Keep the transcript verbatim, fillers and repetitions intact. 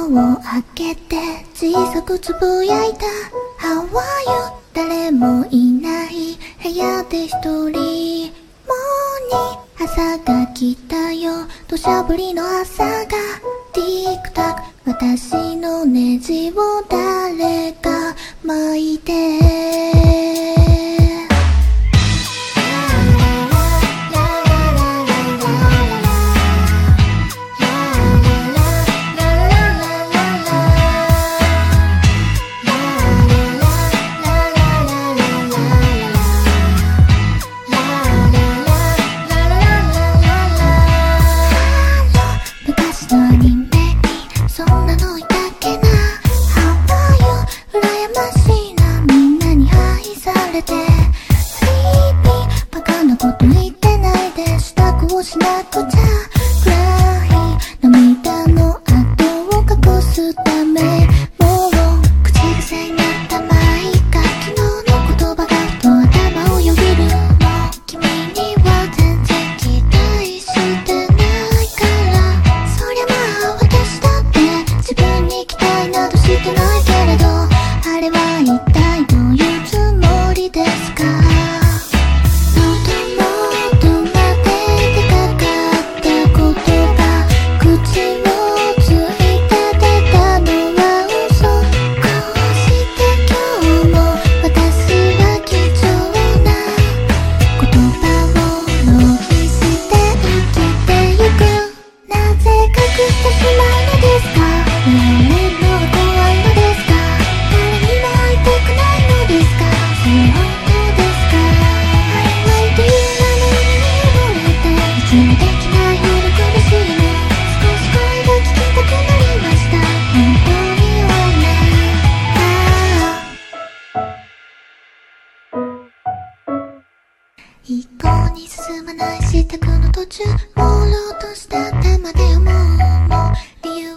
を開けて小さくつぶやいた How are you 誰もいない部屋で一人もうに朝が来たよ土砂降りの朝がティックタック私のネジを誰か巻いてしなくちゃ暗い涙の跡を隠すためもう口癖になったまいか昨日の言葉がと頭をよぎるもう君には全然期待してないからそりゃまあ私だって自分に期待などしてないけれどあれは一体どういうつもりですか一向に進まない支度の途中朦朧とした頭で思うもう理由